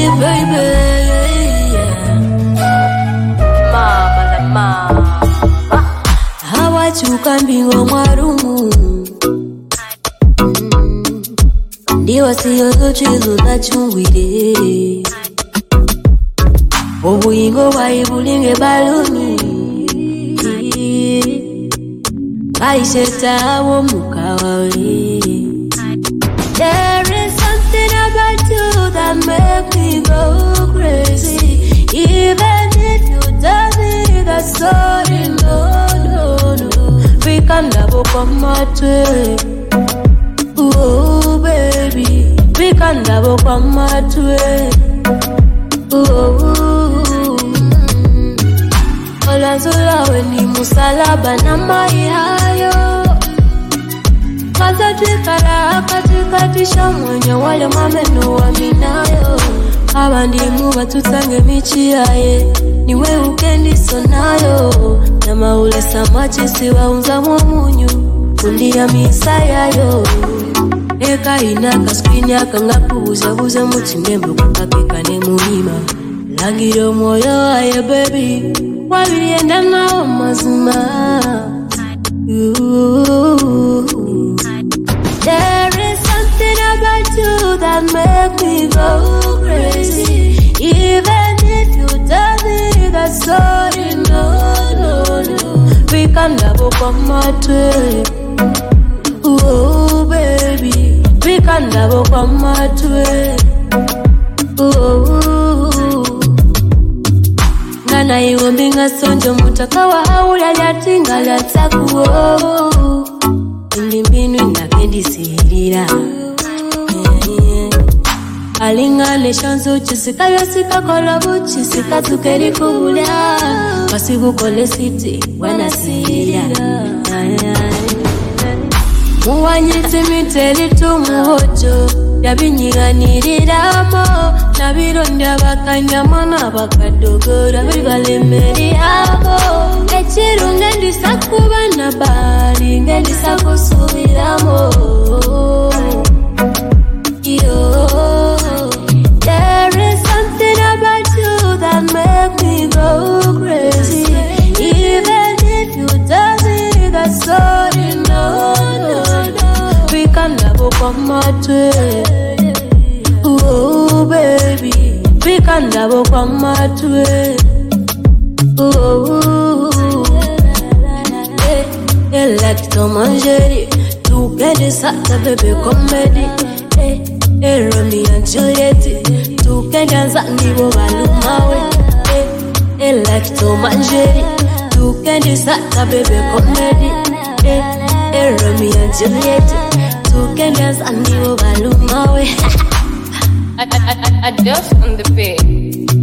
baby. Mama la mama. Hawachuka mbingo mwarumu. Ndiwa siyo chizo na chungwire. Obuyingo bwayibulinge baluni. Aisheta wo mukawawe. There is something about you that make me go crazy. Even if you tell me that sorry, no. We can never come out way. Oh baby, we can never come out way. Olanzula weni musalaba na mai hayo. Kaza tukala katika mwenye wale mameno wa minayo. Abandi muba tutange michiaye. Niwe ukendi sonayo. Na maule samachi siwa unza mwamunyu. Kundia misayayo. Eka inaka skrini akangapu buza muchinembo kukapika ne muhima. Langiro moyo aye baby. Wabirienda nao mazima. There is something about you that make me go crazy. Even if you tell me that sorry, no. We can never come out way. Oh baby, we can never come out way. Ngana iwombinga sonjo mutakawa haula lyatinga lyatakuwo. Indimbinu inakendi sihirira. Alingane shanzo chisika yosika kolobu chisika tukeri kubula. Pasibu kole siti wana sihirira. Muwanyiti miteri tumuhojo. Yabinyiganiriramo. Nabironda bakanyama n'abakadogora bibalemeri abo. Ekirunga ndisakuba na bali ngendisakusubiramo. Yo, there is something about you that make me go crazy. Even if you tell me that sorry, no. We can never come out way. Oh baby, we can never come out way. Electromanger, tu get sata bebe comedy. Romeo and Juliet, tu get dance nibo balumawe. Electromanger, tu get sata bebe comedy. Romeo and Juliet, tu get dance nibo balumawe. A dust on the bed.